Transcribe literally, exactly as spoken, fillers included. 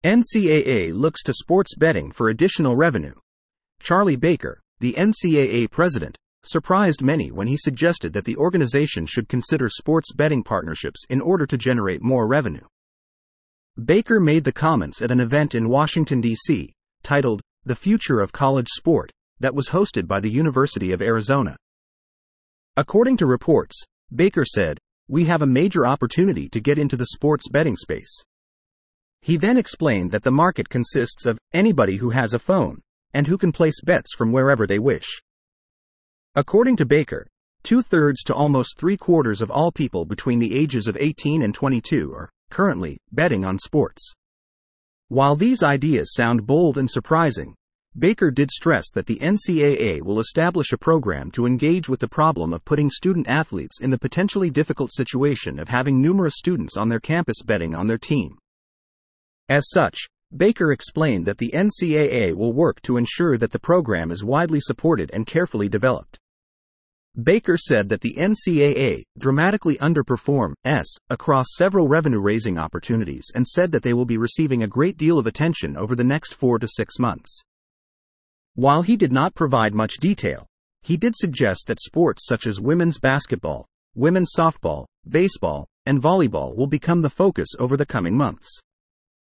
N C double A looks to sports betting for additional revenue. Charlie Baker, the N C double A president, surprised many when he suggested that the organization should consider sports betting partnerships in order to generate more revenue. Baker made the comments at an event in Washington, D C, titled, "The Future of College Sport," that was hosted by the University of Arizona. According to reports, Baker said, "We have a major opportunity to get into the sports betting space." He then explained that the market consists of anybody who has a phone, and who can place bets from wherever they wish. According to Baker, two-thirds to almost three-quarters of all people between the ages of eighteen and twenty-two are currently betting on sports. While these ideas sound bold and surprising, Baker did stress that the N C double A will establish a program to engage with the problem of putting student athletes in the potentially difficult situation of having numerous students on their campus betting on their team. As such, Baker explained that the N C double A will work to ensure that the program is widely supported and carefully developed. Baker said that the N C double A dramatically underperforms across several revenue-raising opportunities and said that they will be receiving a great deal of attention over the next four to six months. While he did not provide much detail, he did suggest that sports such as women's basketball, women's softball, baseball, and volleyball will become the focus over the coming months.